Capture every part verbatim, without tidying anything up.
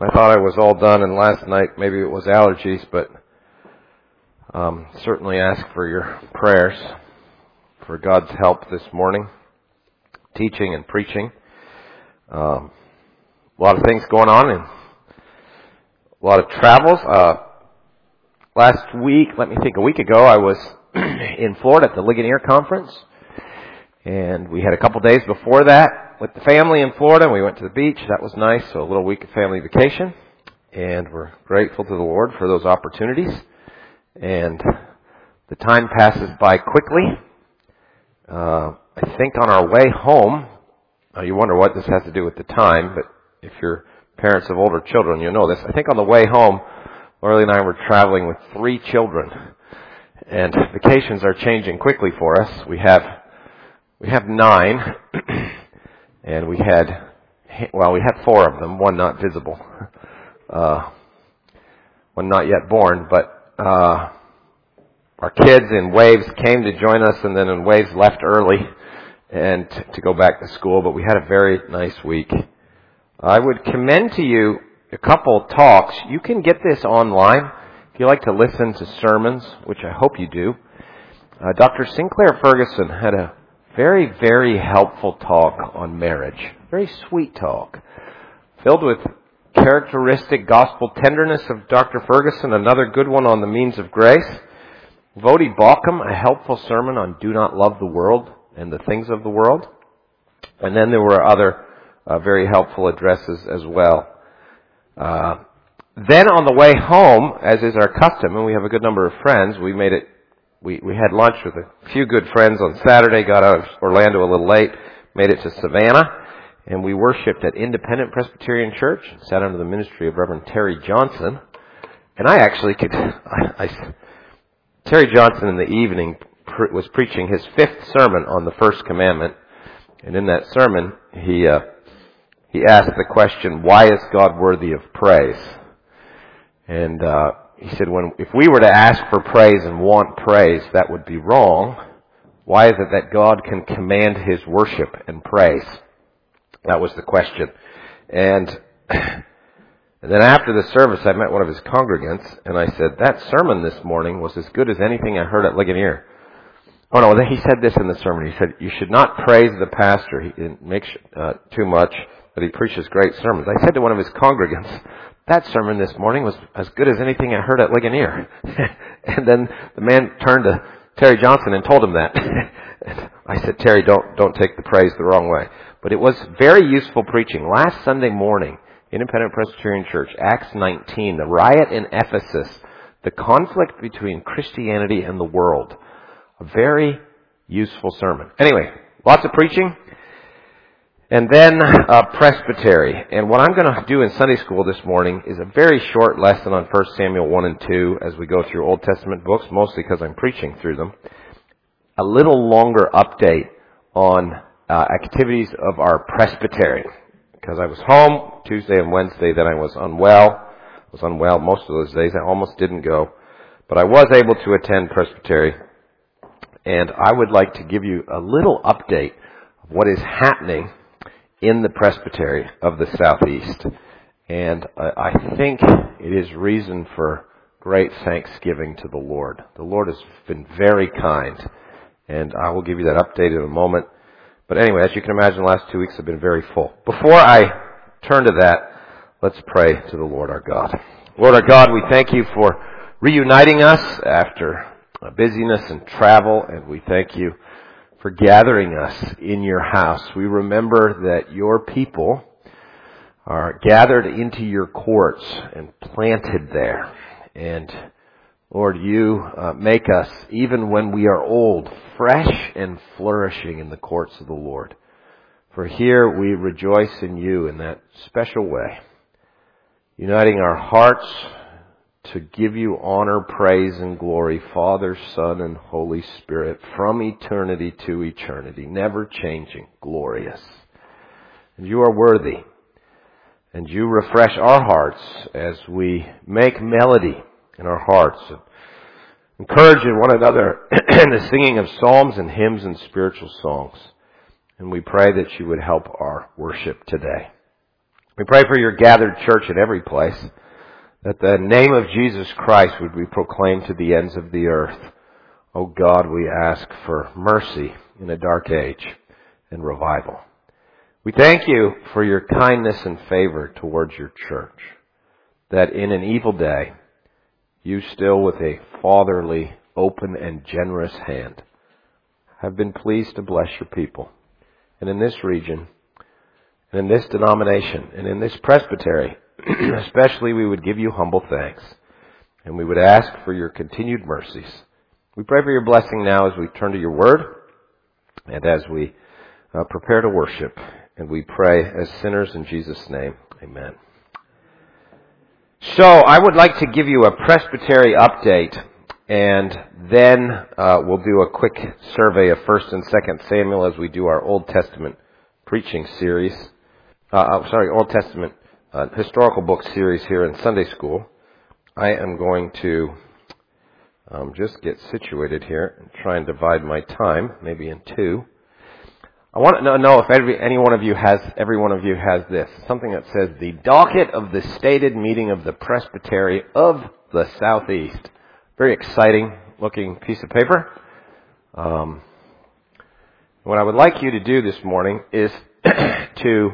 I thought I was all done, and last night maybe it was allergies, but um, certainly ask for your prayers for God's help this morning, teaching and preaching. Um, a lot of things going on and a lot of travels. Uh, last week, let me think, a week ago, I was in Florida at the Ligonier Conference, and we had a couple days before that with the family in Florida. We went to the beach. That was nice. So a little week of family vacation. And we're grateful to the Lord for those opportunities. And the time passes by quickly. Uh, I think on our way home, uh, you wonder what this has to do with the time, but if you're parents of older children, you'll know this. I think on the way home, Lorelei and I were traveling with three children. And vacations are changing quickly for us. We have, we have nine. And we had, well, we had four of them, one not visible, uh, one not yet born, but, uh, our kids in waves came to join us, and then in waves left early and t- to go back to school, but we had a very nice week. I would commend to you a couple talks. You can get this online if you like to listen to sermons, which I hope you do. Uh, Doctor Sinclair Ferguson had a Very, very helpful talk on marriage. Very sweet talk. Filled with characteristic gospel tenderness of Doctor Ferguson. Another good one on the means of grace. Vodi Balcom, a helpful sermon on do not love the world and the things of the world. And then there were other uh, very helpful addresses as well. Uh, then on the way home, as is our custom, and we have a good number of friends, we made it We we had lunch with a few good friends on Saturday, got out of Orlando a little late, made it to Savannah, and we worshiped at Independent Presbyterian Church, sat under the ministry of Reverend Terry Johnson. And I actually could, I, I, Terry Johnson in the evening pre- was preaching his fifth sermon on the first commandment, and in that sermon, he uh, he asked the question, why is God worthy of praise? And uh He said, when if we were to ask for praise and want praise, that would be wrong. Why is it that God can command His worship and praise? That was the question. And, and then after the service, I met one of his congregants, and I said, that sermon this morning was as good as anything I heard at Ligonier. Oh no, he said this in the sermon. He said, you should not praise the pastor. He didn't make uh, too much, but he preaches great sermons. I said to one of his congregants, that sermon this morning was as good as anything I heard at Ligonier. And then the man turned to Terry Johnson and told him that. I said, Terry, don't don't take the praise the wrong way. But it was very useful preaching. Last Sunday morning, Independent Presbyterian Church, Acts nineteen, the riot in Ephesus, the conflict between Christianity and the world. A very useful sermon. Anyway, lots of preaching. And then uh, presbytery. And what I'm going to do in Sunday school this morning is a very short lesson on First Samuel one and two as we go through Old Testament books, mostly because I'm preaching through them. A little longer update on uh, activities of our presbytery. Because I was home Tuesday and Wednesday, then I was unwell. I was unwell most of those days. I almost didn't go. But I was able to attend presbytery. And I would like to give you a little update of what is happening in the presbytery of the Southeast. And I think it is reason for great thanksgiving to the Lord. The Lord has been very kind, and I will give you that update in a moment. But anyway, as you can imagine, the last two weeks have been very full. Before I turn to that, let's pray to the Lord our God. Lord our God, we thank you for reuniting us after busyness and travel, and we thank you for gathering us in your house. We remember that your people are gathered into your courts and planted there. And Lord, you uh, make us, even when we are old, fresh and flourishing in the courts of the Lord. For here we rejoice in you in that special way, uniting our hearts to give you honor, praise, and glory, Father, Son, and Holy Spirit, from eternity to eternity, never changing, glorious. And you are worthy, and you refresh our hearts as we make melody in our hearts, and encourage one another in the singing of psalms and hymns and spiritual songs. And we pray that you would help our worship today. We pray for your gathered church in every place, that the name of Jesus Christ would be proclaimed to the ends of the earth. Oh God, we ask for mercy in a dark age and revival. We thank you for your kindness and favor towards your church, that in an evil day, you still with a fatherly, open, and generous hand have been pleased to bless your people. And in this region, and in this denomination, and in this presbytery, especially, we would give you humble thanks, and we would ask for your continued mercies. We pray for your blessing now as we turn to your word, and as we uh, prepare to worship, and we pray as sinners in Jesus' name. Amen. So, I would like to give you a presbytery update, and then uh, we'll do a quick survey of First and Second Samuel as we do our Old Testament preaching series. Uh, sorry, Old Testament uh, historical book series here in Sunday school. I am going to um, just get situated here and try and divide my time, maybe in two. I want to know if every, any one of you has, every one of you has this, something that says the docket of the stated meeting of the Presbytery of the Southeast. Very exciting looking piece of paper. Um, what I would like you to do this morning is to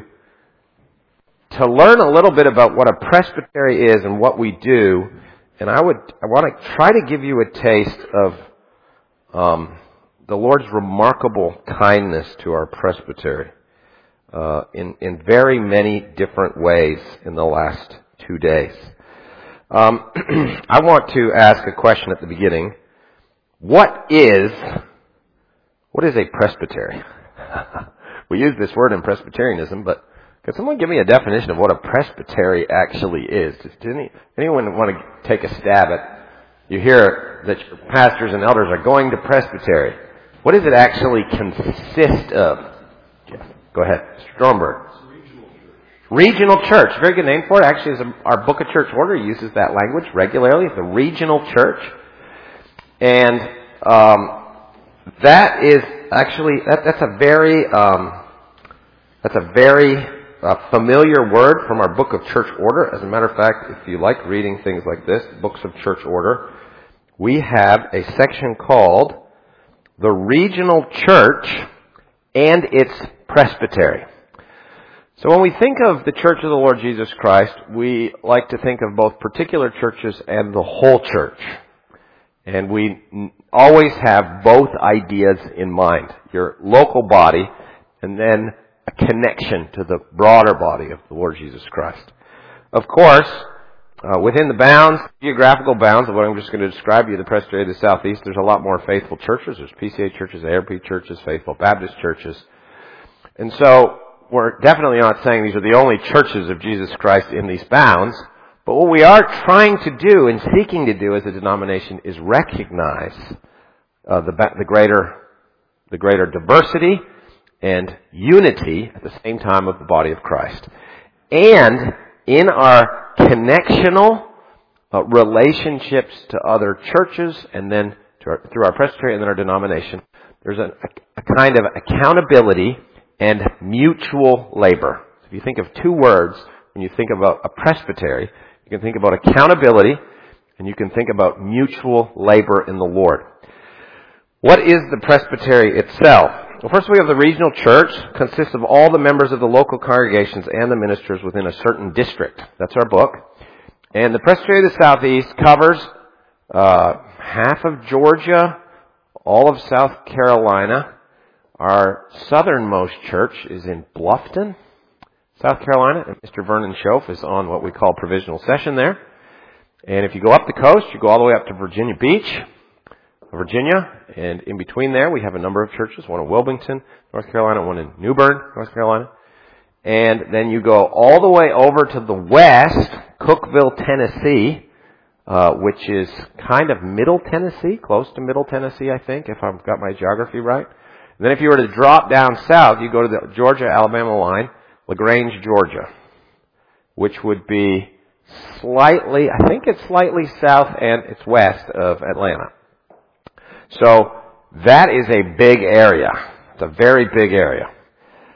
to learn a little bit about what a presbytery is and what we do, and I would I want to try to give you a taste of um, the Lord's remarkable kindness to our presbytery uh, in in very many different ways in the last two days. Um, I want to ask a question at the beginning. What is what is a presbytery? We use this word in Presbyterianism, but could someone give me a definition of what a presbytery actually is? Does any, anyone want to take a stab at? You hear that your pastors and elders are going to presbytery. What does it actually consist of? Jeff, go ahead, Stromberg. Regional church. Regional church. Very good name for it. Actually, is a, our Book of Church Order uses that language regularly. It's a regional church, and um, that is actually that, that's a very um, that's a very A familiar word from our Book of Church Order. As a matter of fact, if you like reading things like this, Books of Church Order, we have a section called The Regional Church and its Presbytery. So when we think of the Church of the Lord Jesus Christ, we like to think of both particular churches and the whole church. And we always have both ideas in mind. Your local body, and then a connection to the broader body of the Lord Jesus Christ. Of course, uh, within the bounds, geographical bounds of what I'm just going to describe to you, the Presbytery of the Southeast, there's a lot more faithful churches. There's P C A churches, A R P churches, Faithful Baptist churches. And so, we're definitely not saying these are the only churches of Jesus Christ in these bounds, but what we are trying to do and seeking to do as a denomination is recognize uh, the, the greater, the greater diversity and unity at the same time of the body of Christ. And in our connectional uh, relationships to other churches, and then to our, through our presbytery and then our denomination, there's a, a, a kind of accountability and mutual labor. If you think of two words, when you think about a presbytery, you can think about accountability and you can think about mutual labor in the Lord. What is the presbytery itself? Well, first we have the regional church. It consists of all the members of the local congregations and the ministers within a certain district. That's our book. And the Presbytery of the Southeast covers uh, half of Georgia, all of South Carolina. Our southernmost church is in Bluffton, South Carolina, and Mister Vernon Schoaf is on what we call provisional session there. And if you go up the coast, you go all the way up to Virginia Beach, Virginia, and in between there we have a number of churches, one in Wilmington, North Carolina, one in New Bern, North Carolina. And then you go all the way over to the west, Cookeville, Tennessee, uh, which is kind of middle Tennessee, close to middle Tennessee, I think, if I've got my geography right. And then if you were to drop down south, you go to the Georgia-Alabama line, LaGrange, Georgia, which would be slightly, I think it's slightly south and it's west of Atlanta. So that is a big area. It's a very big area.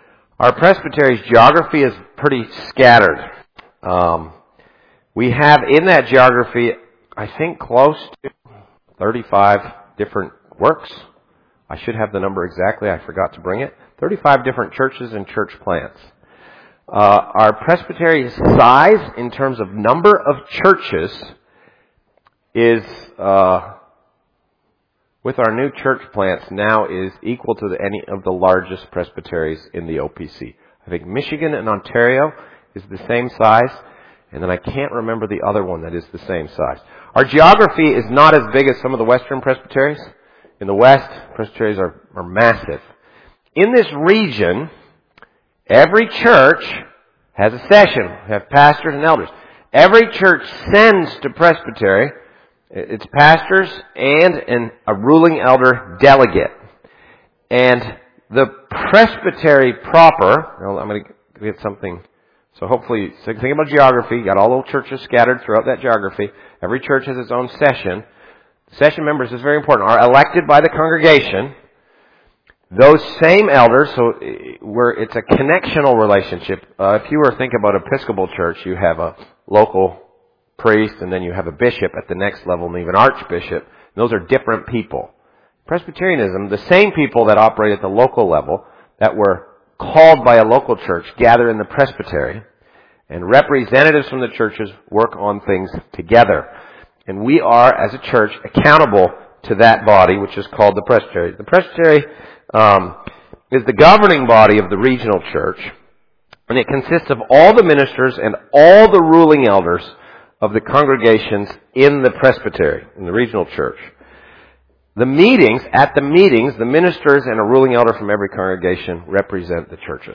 Our presbytery's geography is pretty scattered. Um, we have in that geography, I think, close to thirty-five different works. I should have the number exactly. I forgot to bring it. thirty-five different churches and church plants. Uh, our presbytery's size in terms of number of churches is, uh, with our new church plants now, is equal to the, any of the largest presbyteries in the O P C. I think Michigan and Ontario is the same size, and then I can't remember the other one that is the same size. Our geography is not as big as some of the Western presbyteries. In the West, presbyteries are, are massive. In this region, every church has a session. We have pastors and elders. Every church sends to presbytery its pastors and an, a ruling elder delegate. And the presbytery proper, well, I'm going to get something, so hopefully, so think about geography. You got all little churches scattered throughout that geography. Every church has its own session. Session members, is very important, are elected by the congregation. Those same elders, so where it's a connectional relationship. Uh, if you were thinking about Episcopal church, you have a local priest, and then you have a bishop at the next level, and even archbishop. And those are different people. Presbyterianism, the same people that operate at the local level, that were called by a local church, gather in the presbytery, and representatives from the churches work on things together. And we are, as a church, accountable to that body, which is called the presbytery. The presbytery um, is the governing body of the regional church, and it consists of all the ministers and all the ruling elders of the congregations in the presbytery, in the regional church. The meetings, at the meetings, the ministers and a ruling elder from every congregation represent the churches.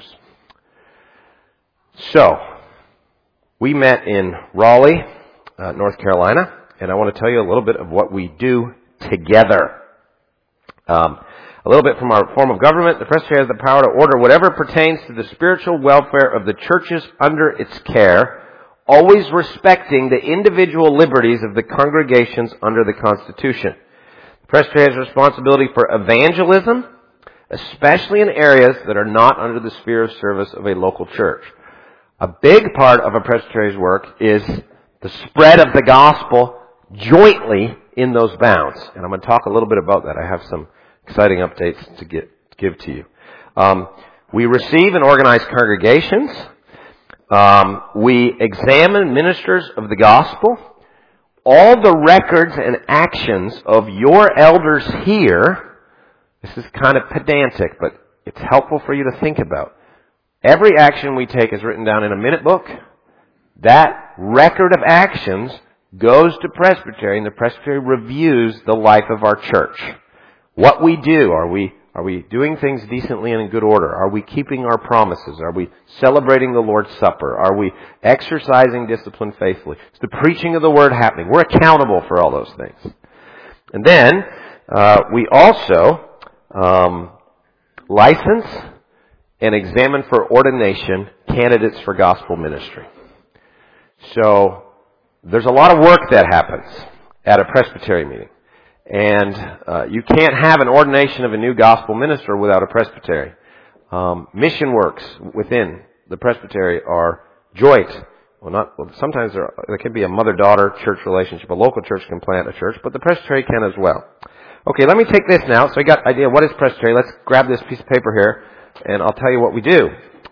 So, we met in Raleigh, uh, North Carolina, and I want to tell you a little bit of what we do together. Um, a little bit from our form of government. The presbytery has the power to order whatever pertains to the spiritual welfare of the churches under its care, always respecting the individual liberties of the congregations under the Constitution. The presbytery has responsibility for evangelism, especially in areas that are not under the sphere of service of a local church. A big part of a presbytery's work is the spread of the gospel jointly in those bounds. And I'm going to talk a little bit about that. I have some exciting updates to get, give to you. Um, we receive and organize congregations. Um, we examine ministers of the gospel. All the records and actions of your elders here, this is kind of pedantic, but it's helpful for you to think about. Every action we take is written down in a minute book. That record of actions goes to presbytery, and the presbytery reviews the life of our church. What we do, are we Are we doing things decently and in good order? Are we keeping our promises? Are we celebrating the Lord's Supper? Are we exercising discipline faithfully? Is the preaching of the Word happening? We're accountable for all those things. And then, uh, we also um, license and examine for ordination candidates for gospel ministry. So, there's a lot of work that happens at a presbytery meeting. And uh, you can't have an ordination of a new gospel minister without a presbytery. Um, mission works within the presbytery are joint. Well, not well, sometimes there, there can be a mother-daughter church relationship. A local church can plant a church, but the presbytery can as well. Okay, let me take this now. So I got idea what is presbytery. Let's grab this piece of paper here, and I'll tell you what we do.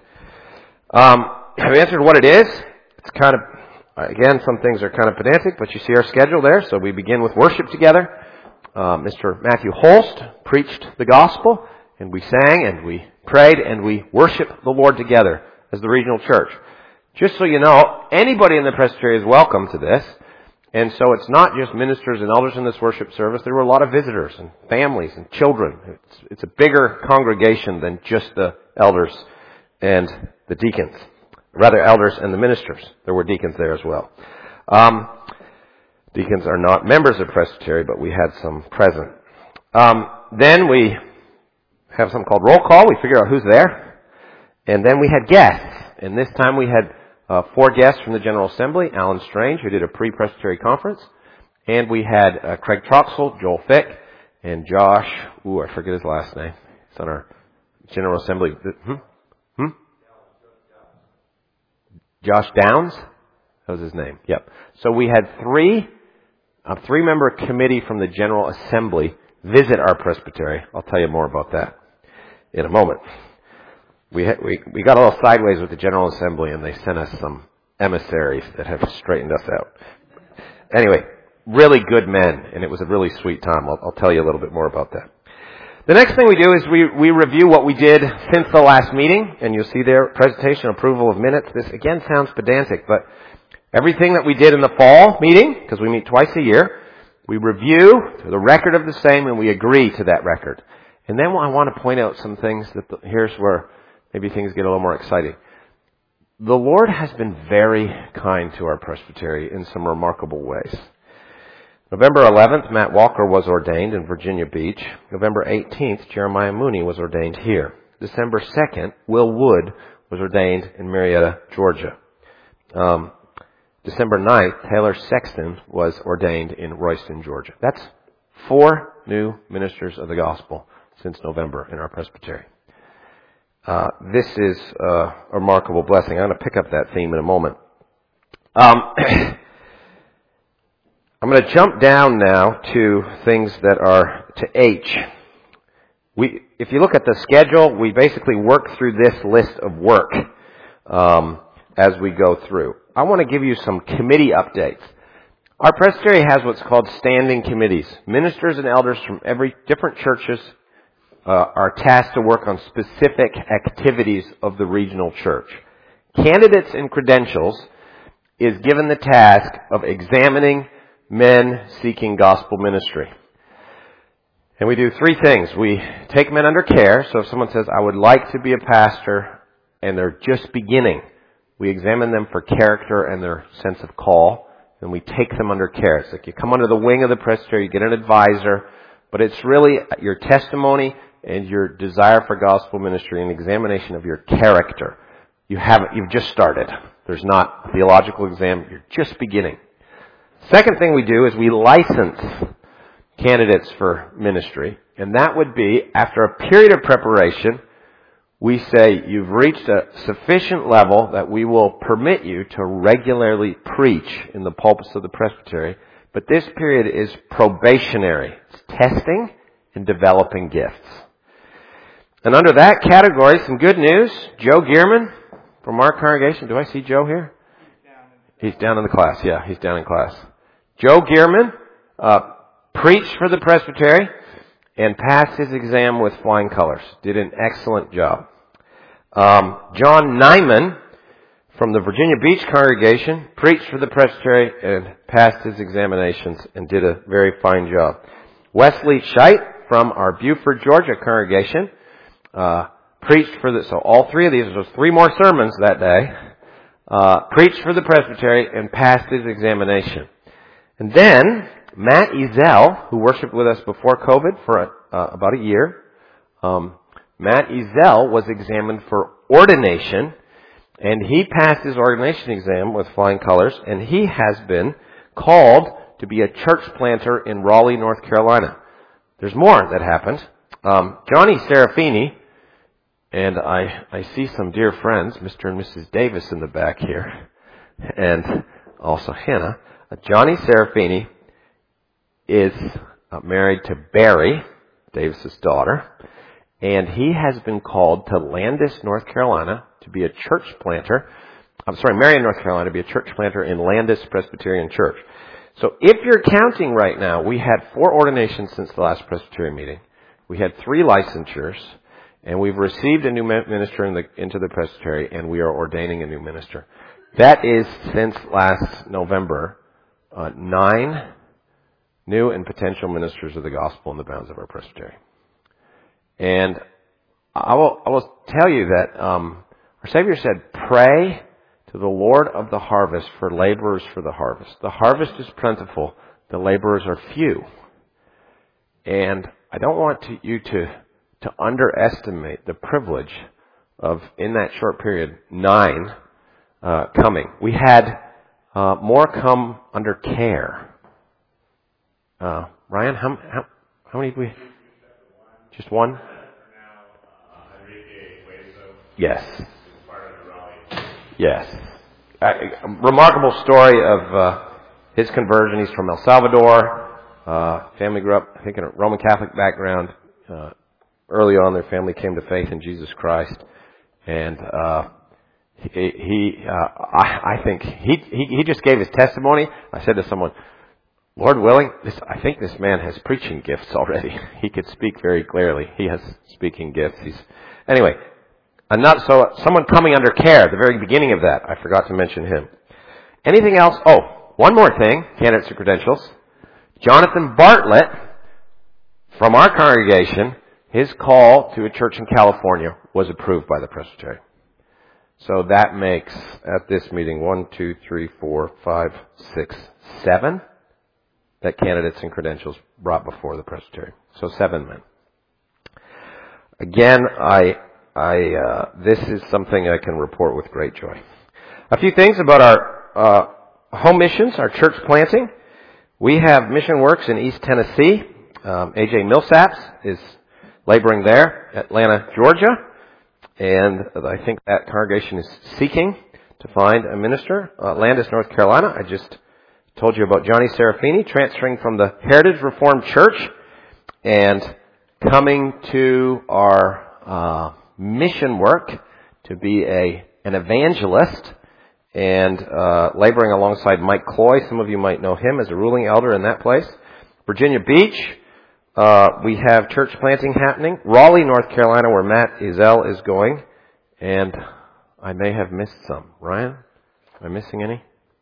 Um, I've answered what it is. It's kind of, again, some things are kind of pedantic, but you see our schedule there. So we begin with worship together. Uh, Mister Matthew Holst preached the gospel, and we sang, and we prayed, and we worshiped the Lord together as the regional church. Just so you know, anybody in the presbytery is welcome to this, and so it's not just ministers and elders in this worship service. There were a lot of visitors and families and children. It's, it's a bigger congregation than just the elders and the deacons. Rather, elders and the ministers. There were deacons there as well. Um, Deacons are not members of presbytery, but we had some present. Um, then we have something called roll call. We figure out who's there. And then we had guests. And this time we had uh, four guests from the General Assembly. Alan Strange, who did a pre-presbytery conference. And we had uh, Craig Troxel, Joel Fick, and Josh, ooh, I forget his last name. It's on our General Assembly. Hmm? Hmm? Josh Downs? That was his name. Yep. So we had three, a three-member committee from the General Assembly visit our presbytery. I'll tell you more about that in a moment. We, had, we we got a little sideways with the General Assembly, and they sent us some emissaries that have straightened us out. Anyway, really good men, and it was a really sweet time. I'll, I'll tell you a little bit more about that. The next thing we do is we, we review what we did since the last meeting, and you'll see there, presentation, approval of minutes. This, again, sounds pedantic, but everything that we did in the fall meeting, because we meet twice a year, we review the record of the same, and we agree to that record. And then I want to point out some things that, the, here's where maybe things get a little more exciting. The Lord has been very kind to our presbytery in some remarkable ways. November eleventh, Matt Walker was ordained in Virginia Beach. November eighteenth, Jeremiah Mooney was ordained here. December second, Will Wood was ordained in Marietta, Georgia. Um, December ninth, Taylor Sexton was ordained in Royston, Georgia. That's four new ministers of the gospel since November in our presbytery. Uh, this is uh, a remarkable blessing. I'm going to pick up that theme in a moment. Um, I'm going to jump down now to things that are to H. We, if you look at the schedule, we basically work through this list of work um, as we go through. I want to give you some committee updates. Our presbytery has what's called standing committees. Ministers and elders from every different churches uh, are tasked to work on specific activities of the regional church. Candidates and credentials is given the task of examining men seeking gospel ministry. And we do three things. We take men under care. So if someone says, I would like to be a pastor, and they're just beginning, we examine them for character and their sense of call, and we take them under care. It's like you come under the wing of the presbytery, you get an advisor, but it's really your testimony and your desire for gospel ministry and examination of your character. You haven't, you've just started. There's not a theological exam. You're just beginning. Second thing we do is we license candidates for ministry, and that would be, after a period of preparation, we say you've reached a sufficient level that we will permit you to regularly preach in the pulpits of the presbytery, but this period is probationary. It's testing and developing gifts. And under that category, some good news. Joe Gearman from our congregation. Do I see Joe here? He's down in the class. Yeah, he's down in class. Joe Gearman uh, preached for the presbytery and passed his exam with flying colors. Did an excellent job. Um, John Nyman from the Virginia Beach congregation preached for the presbytery and passed his examinations and did a very fine job. Wesley Scheidt from our Buford, Georgia congregation uh, preached for the, so all three of these, there was three more sermons that day, uh, preached for the presbytery and passed his examination. And then Matt Ezel, who worshiped with us before COVID for uh, about a year, um, Matt Ezel was examined for ordination, and he passed his ordination exam with flying colors, and he has been called to be a church planter in Raleigh, North Carolina. There's more that happened. Um, Johnny Serafini, and I, I see some dear friends, Mister and Missus Davis in the back here, and also Hannah. Uh, Johnny Serafini is uh, married to Barry, Davis's daughter, and he has been called to Landis, North Carolina, to be a church planter. I'm sorry, Marion, North Carolina, to be a church planter in Landis Presbyterian Church. So if you're counting right now, we had four ordinations since the last Presbyterian meeting. We had three licensures, and we've received a new minister in the, into the Presbytery, and we are ordaining a new minister. That is, since last November, uh, nine new and potential ministers of the gospel in the bounds of our presbytery. And I will, I will tell you that um, our Savior said, pray to the Lord of the harvest for laborers for the harvest. The harvest is plentiful. The laborers are few. And I don't want to, you to, to underestimate the privilege of, in that short period, nine uh, coming. We had uh, more come under care. Uh, Ryan, how, how, how many did we? Just one? Yes. Yes. a remarkable story of uh, his conversion. He's from El Salvador. Uh, family grew up, I think, in a Roman Catholic background. Uh, early on, their family came to faith in Jesus Christ, and uh, he, he uh, I, I think he, he he just gave his testimony. I said to someone, Lord willing, this, I think this man has preaching gifts already. He could speak very clearly. He has speaking gifts. He's anyway. And not so someone coming under care. The very beginning of that, I forgot to mention him. Anything else? Oh, one more thing. Candidates and credentials. Jonathan Bartlett, from our congregation, his call to a church in California was approved by the presbytery. So that makes at this meeting one, two, three, four, five, six, seven. That candidates and credentials brought before the presbytery. So seven men. Again, I, I, uh, this is something I can report with great joy. A few things about our, uh, home missions, our church planting. We have Mission Works in East Tennessee. Um, A J Millsaps is laboring there, Atlanta, Georgia. And I think that congregation is seeking to find a minister. Uh, Landis, North Carolina. I just told you about Johnny Serafini transferring from the Heritage Reformed Church and coming to our uh, mission work to be a an evangelist and uh, laboring alongside Mike Cloy. Some of you might know him as a ruling elder in that place. Virginia Beach, uh, we have church planting happening. Raleigh, North Carolina, where Matt Izell is going. And I may have missed some. Ryan, am I missing any?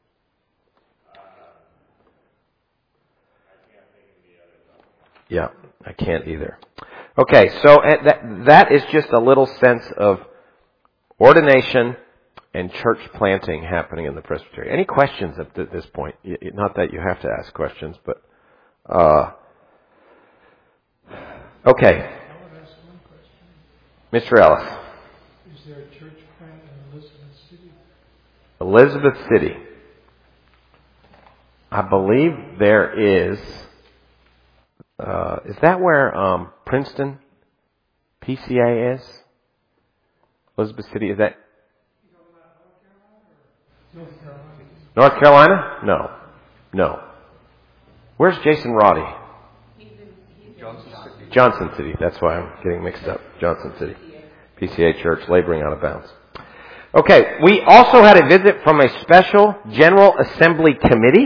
Yeah, I can't either. Okay, so that that is just a little sense of ordination and church planting happening in the presbytery. Any questions at this point? Not that you have to ask questions, but uh, okay. I want to ask one question. Mister Ellis. Is there a church plant in Elizabeth City? Elizabeth City. I believe there is. Uh, is that where um, Princeton P C A is? Elizabeth City, is that? North Carolina. North Carolina? No. No. Where's Jason Roddy? Johnson City. Johnson City. That's why I'm getting mixed up. Johnson City. P C A Church, laboring out of bounds. Okay, we also had a visit from a special General Assembly committee.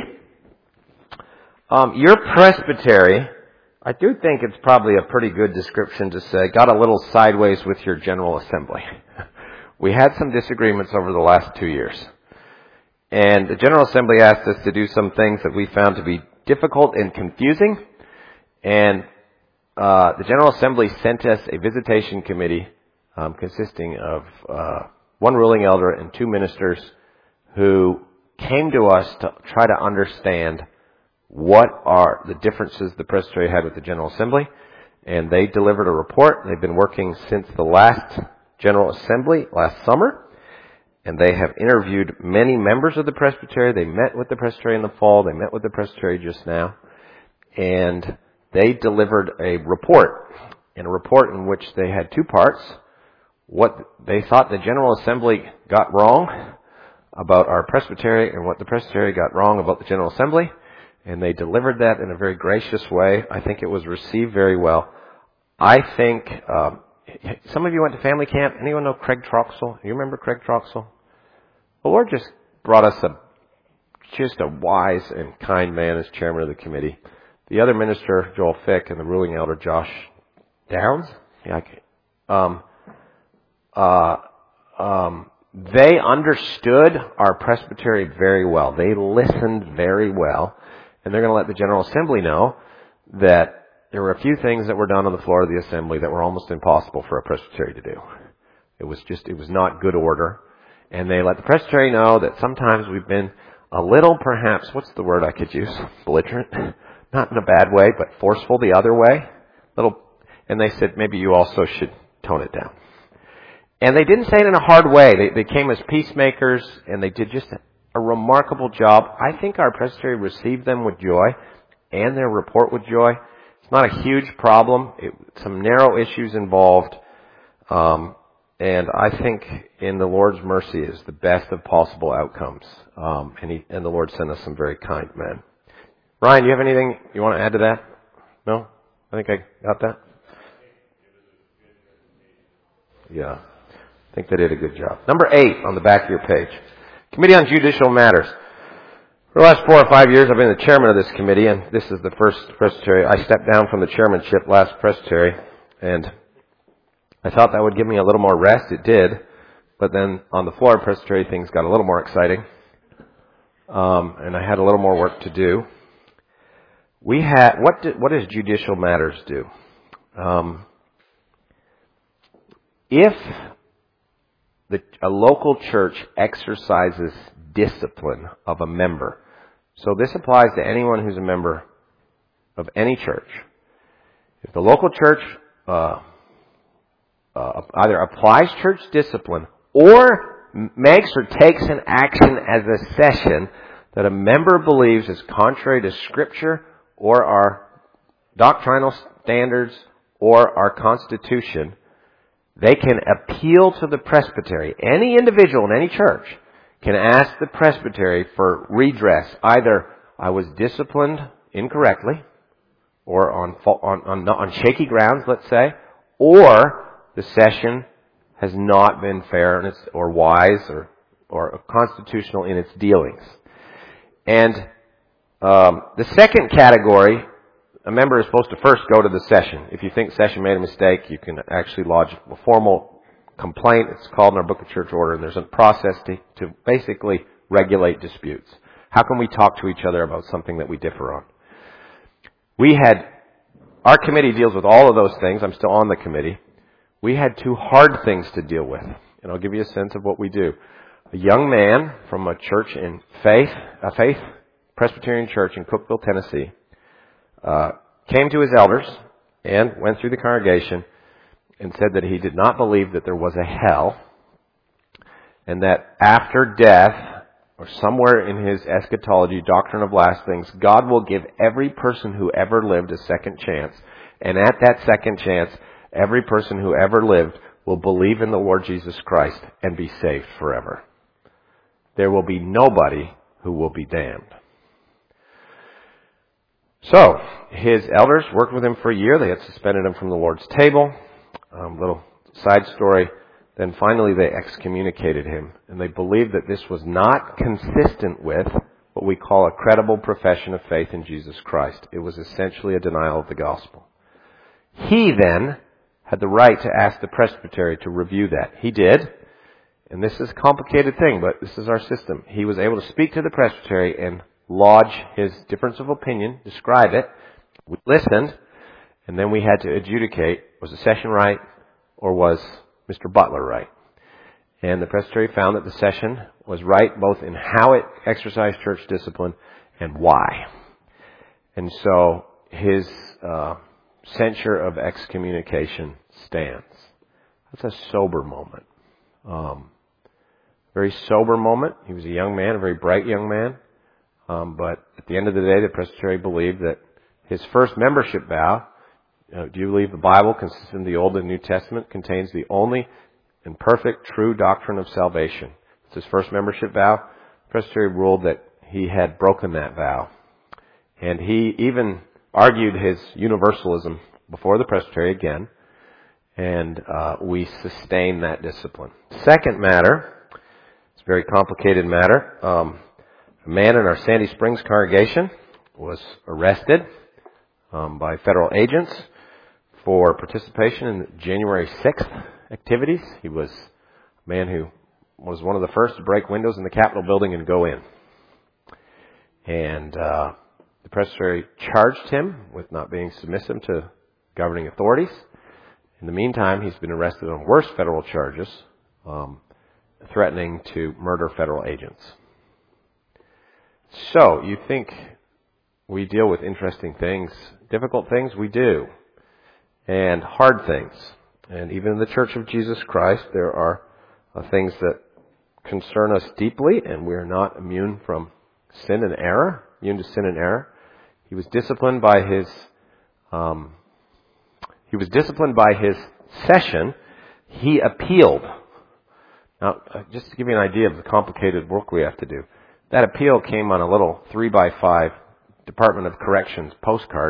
Um, your presbytery, I do think it's probably a pretty good description to say, got a little sideways with your General Assembly. We had some disagreements over the last two years. And the General Assembly asked us to do some things that we found to be difficult and confusing. And uh, the General Assembly sent us a visitation committee um, consisting of uh, one ruling elder and two ministers who came to us to try to understand what are the differences the presbytery had with the General Assembly. And they delivered a report. They've been working since the last General Assembly last summer. And they have interviewed many members of the presbytery. They met with the presbytery in the fall. They met with the presbytery just now. And they delivered a report. And a report in which they had two parts. What they thought the General Assembly got wrong about our presbytery and what the presbytery got wrong about the General Assembly. And they delivered that in a very gracious way. I think it was received very well. I think, um, some of you went to family camp. Anyone know Craig Troxel? You remember Craig Troxel? The Lord just brought us a, just a wise and kind man as chairman of the committee. The other minister, Joel Fick, and the ruling elder, Josh Downs. Yeah, um, uh, um, they understood our presbytery very well. They listened very well. And they're going to let the General Assembly know that there were a few things that were done on the floor of the Assembly that were almost impossible for a presbytery to do. It was just, it was not good order. And they let the presbytery know that sometimes we've been a little, perhaps, what's the word I could use? Belligerent? Not in a bad way, but forceful the other way. Little, and they said, maybe you also should tone it down. And they didn't say it in a hard way. They, they came as peacemakers, and they did just a remarkable job. I think our presbytery received them with joy and their report with joy. It's not a huge problem. It, some narrow issues involved. Um, and I think in the Lord's mercy is the best of possible outcomes. Um, and, he, and the Lord sent us some very kind men. Ryan, do you have anything you want to add to that? No? I think I got that? Yeah. I think they did a good job. Number eight on the back of your page. Committee on Judicial Matters. For the last four or five years, I've been the chairman of this committee, and this is the first presbytery. I stepped down from the chairmanship last presbytery, and I thought that would give me a little more rest. It did. But then on the floor of presbytery, things got a little more exciting, um, and I had a little more work to do. We had, what, did, what does Judicial Matters do? Um, if the, a local church exercises discipline of a member, so this applies to anyone who's a member of any church. If the local church uh, uh, either applies church discipline or makes or takes an action as a session that a member believes is contrary to Scripture or our doctrinal standards or our Constitution, they can appeal to the presbytery. Any individual in any church can ask the presbytery for redress. Either I was disciplined incorrectly, or on on on, on shaky grounds, let's say, or the session has not been fair in its, or wise or or constitutional in its dealings. And um, the second category, a member is supposed to first go to the session. If you think session made a mistake, you can actually lodge a formal complaint. It's called in our Book of Church Order, and there's a process to, to basically regulate disputes. How can we talk to each other about something that we differ on? We had, our committee deals with all of those things. I'm still on the committee. We had two hard things to deal with, and I'll give you a sense of what we do. A young man from a church in Faith, a Faith Presbyterian church in Cookeville, Tennessee, uh, came to his elders and went through the congregation and said that he did not believe that there was a hell, and that after death, or somewhere in his eschatology, doctrine of last things, God will give every person who ever lived a second chance. And at that second chance, every person who ever lived will believe in the Lord Jesus Christ and be saved forever. There will be nobody who will be damned. So, his elders worked with him for a year. They had suspended him from the Lord's table. Um, little side story. Then finally they excommunicated him, and they believed that this was not consistent with what we call a credible profession of faith in Jesus Christ. It was essentially a denial of the gospel. He then had the right to ask the presbytery to review that. He did, and this is a complicated thing, but this is our system. He was able to speak to the presbytery and lodge his difference of opinion, describe it. We listened, and then we had to adjudicate, was the session right, or was Mister Butler right? And the presbytery found that the session was right both in how it exercised church discipline and why. And so his uh, censure of excommunication stands. That's a sober moment. Um, very sober moment. He was a young man, a very bright young man. Um, but at the end of the day, the presbytery believed that his first membership vow, Uh, do you believe the Bible, consisting of the Old and New Testament, contains the only and perfect true doctrine of salvation? It's his first membership vow. The presbytery ruled that he had broken that vow. And he even argued his universalism before the presbytery again. And uh, we sustained that discipline. Second matter, it's a very complicated matter. Um, a man in our Sandy Springs congregation was arrested um, by federal agents for participation in the January sixth activities. He was a man who was one of the first to break windows in the Capitol building and go in. And uh, the presbytery charged him with not being submissive to governing authorities. In the meantime, he's been arrested on worse federal charges, um, threatening to murder federal agents. So, you think we deal with interesting things, difficult things? We do. And hard things. And even in the Church of Jesus Christ, there are uh, things that concern us deeply, and we are not immune from sin and error, immune to sin and error. He was disciplined by his, um, he was disciplined by his session, he appealed. Now, just to give you an idea of the complicated work we have to do, that appeal came on a little three by five Department of Corrections postcard,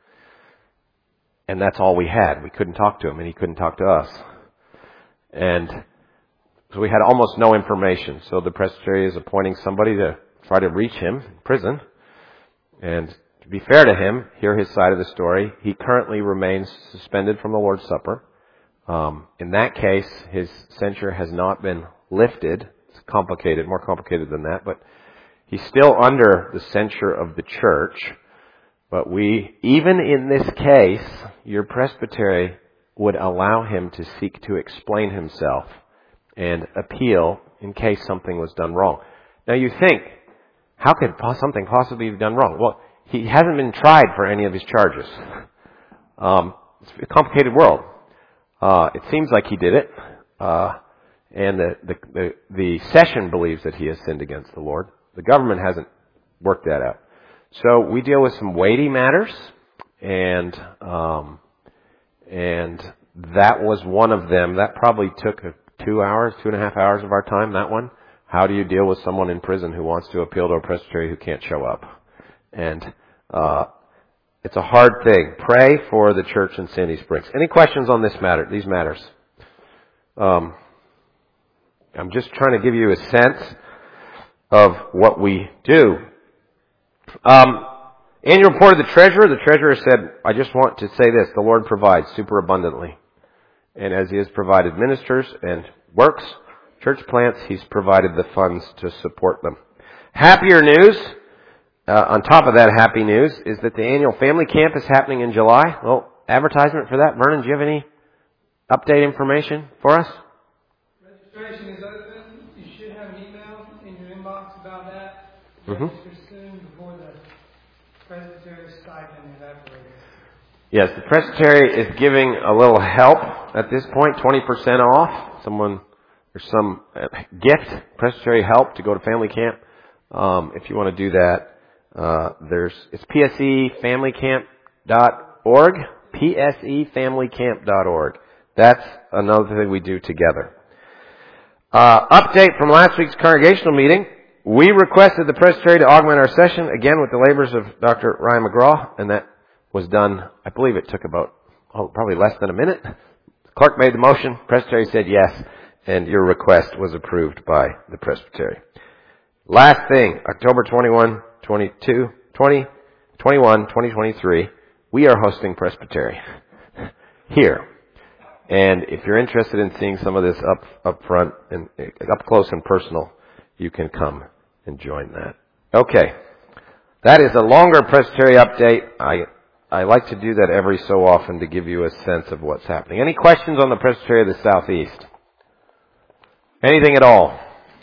and that's all we had. We couldn't talk to him, and he couldn't talk to us. And so we had almost no information. So the presbytery is appointing somebody to try to reach him in prison. And to be fair to him, hear his side of the story. He currently remains suspended from the Lord's Supper. Um, in that case, his censure has not been lifted. It's complicated, more complicated than that, but he's still under the censure of the church. But we, even in this case, your presbytery would allow him to seek to explain himself and appeal in case something was done wrong. Now you think, how could something possibly be done wrong? Well, he hasn't been tried for any of his charges. Um, it's a complicated world. Uh, it seems like he did it, uh, and the, the, the, the session believes that he has sinned against the Lord. The government hasn't worked that out. So we deal with some weighty matters, and um, and that was one of them. That probably took two hours, two and a half hours of our time, that one. How do you deal with someone in prison who wants to appeal to a presbytery who can't show up? And uh, it's a hard thing. Pray for the church in Sandy Springs. Any questions on this matter? These matters? Um, I'm just trying to give you a sense of what we do. Um, annual report of the treasurer. The treasurer said, I just want to say this. The Lord provides super abundantly. And as He has provided ministers and works, church plants, He's provided the funds to support them. Happier news, uh, on top of that happy news, is that the annual family camp is happening in July. Well, advertisement for that. Vernon, do you have any update information for us? Registration is open. You should have an email in your inbox about that. Mm-hmm. Register soon before the presbytery stipend evaporates. Yes, the presbytery is giving a little help at this point, twenty percent off. Someone, there's some gift, presbytery help to go to family camp. Um, if you want to do that, uh, there's, it's p s e family camp dot org, p s e family camp dot org. That's another thing we do together. Uh, update from last week's congregational meeting. We requested the presbytery to augment our session, again with the labors of Doctor Ryan McGraw, and that was done, I believe it took about, oh, probably less than a minute. The clerk made the motion, presbytery said yes, and your request was approved by the presbytery. Last thing, October twenty-first, twenty-two, twenty, twenty-one, twenty twenty-three, we are hosting presbytery here. And if you're interested in seeing some of this up up front and up close and personal, you can come and join that. Okay. That is a longer presbytery update. I I like to do that every so often to give you a sense of what's happening. Any questions on the presbytery of the Southeast? Anything at all?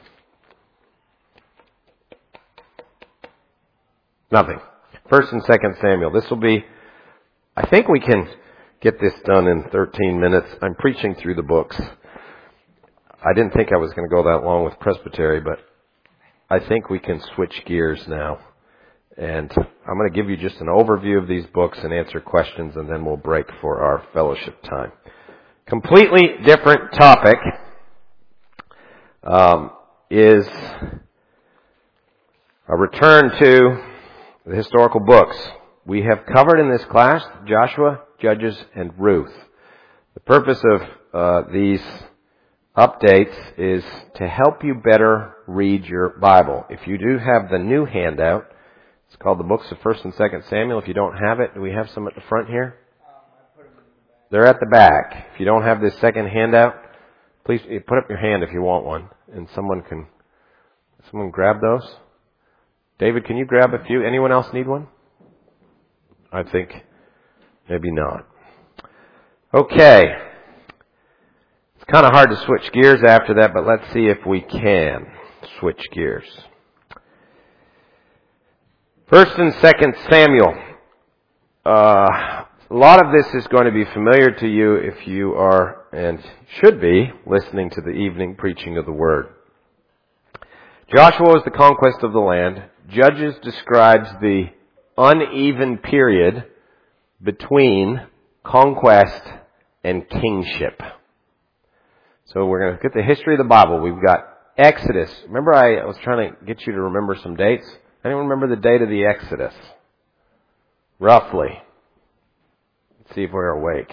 Nothing. First and Second Samuel. This will be, I think we can get this done in thirteen minutes. I'm preaching through the books. I didn't think I was going to go that long with presbytery, but I think we can switch gears now. And I'm going to give you just an overview of these books and answer questions, and then we'll break for our fellowship time. Completely different topic um, is a return to the historical books. We have covered in this class Joshua, Judges, and Ruth. The purpose of uh, these updates is to help you better read your Bible. If you do have the new handout, it's called the books of First and Second Samuel. If you don't have it, do we have some at the front here? They're at the back. If you don't have this second handout, please put up your hand if you want one, and someone can someone grab those. David, can you grab a few? Anyone else need one? I think maybe not. Okay. It's kind of hard to switch gears after that, but let's see if we can switch gears. First and Second Samuel. Uh, a lot of this is going to be familiar to you if you are, and should be, listening to the evening preaching of the Word. Joshua was the conquest of the land. Judges describes the uneven period between conquest and kingship. So we're going to get the history of the Bible. We've got Exodus. Remember I was trying to get you to remember some dates? Anyone remember the date of the Exodus? Roughly. Let's see if we're awake.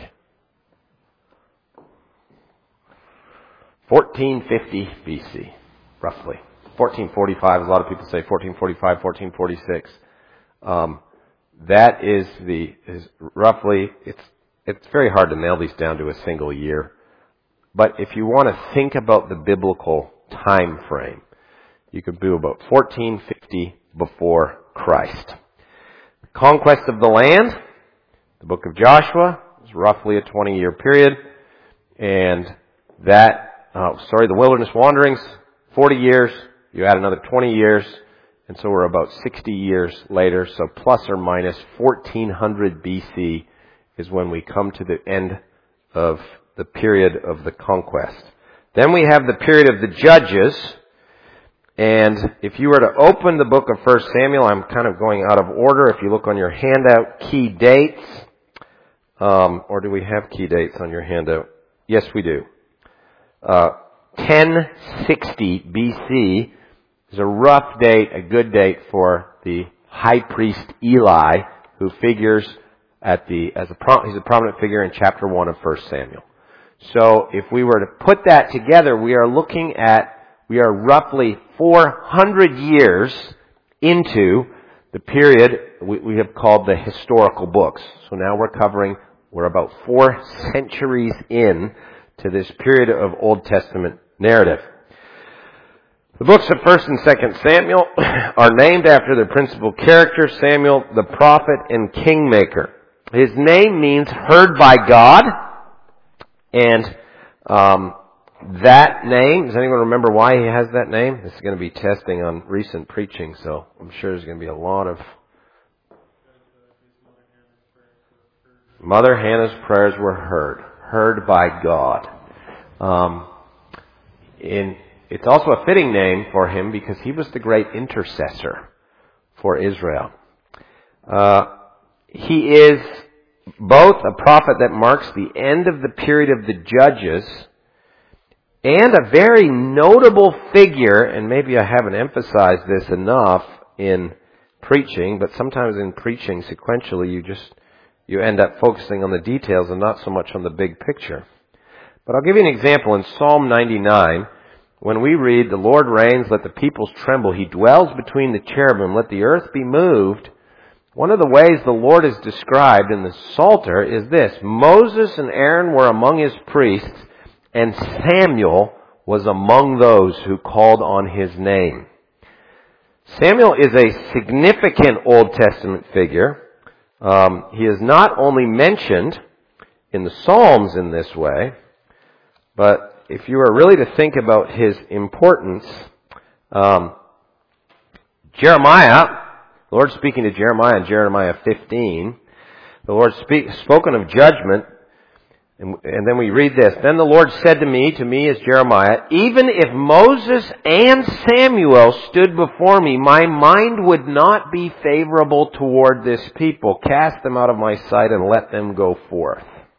fourteen fifty B C, roughly. fourteen forty-five, a lot of people say fourteen forty-five, fourteen forty-six. Um, that is the, is roughly, it's, it's very hard to nail these down to a single year. But if you want to think about the biblical time frame, you could do about fourteen fifty before Christ. The conquest of the land, the book of Joshua, is roughly a twenty-year period. And that, oh, sorry, the wilderness wanderings, forty years. You add another twenty years. And so we're about sixty years later. So plus or minus fourteen hundred B C is when we come to the end of the period of the conquest. Then we have the period of the Judges. And if you were to open the book of First Samuel, I'm kind of going out of order. If you look on your handout, key dates. Um, or do we have key dates on your handout? Yes, we do. Uh, ten sixty B C is a rough date, a good date for the high priest Eli, who figures at the as a pro, he's a prominent figure in chapter one of First Samuel. So if we were to put that together, we are looking at, we are roughly four hundred years into the period we, we have called the historical books. So now we're covering, we're about four centuries in to this period of Old Testament narrative. The books of First and Second Samuel are named after their principal character, Samuel the prophet and kingmaker. His name means heard by God. And um, that name, does anyone remember why he has that name? This is going to be testing on recent preaching, so I'm sure there's going to be a lot of... Mother Hannah's prayers were heard, heard by God. Um, in, it's also a fitting name for him because he was the great intercessor for Israel. Uh, he is both a prophet that marks the end of the period of the Judges and a very notable figure, and maybe I haven't emphasized this enough in preaching, but sometimes in preaching sequentially you just, you end up focusing on the details and not so much on the big picture. But I'll give you an example. In Psalm ninety-nine, when we read, "The Lord reigns, let the peoples tremble. He dwells between the cherubim, let the earth be moved." One of the ways the Lord is described in the Psalter is this: Moses and Aaron were among his priests, and Samuel was among those who called on his name. Samuel is a significant Old Testament figure. Um, he is not only mentioned in the Psalms in this way, but if you were really to think about his importance, um, Jeremiah, the Lord speaking to Jeremiah in Jeremiah fifteen, the Lord speak, spoken of judgment, and, and then we read this: "Then the Lord said to me, to me as Jeremiah, even if Moses and Samuel stood before me, my mind would not be favorable toward this people. Cast them out of my sight and let them go forth."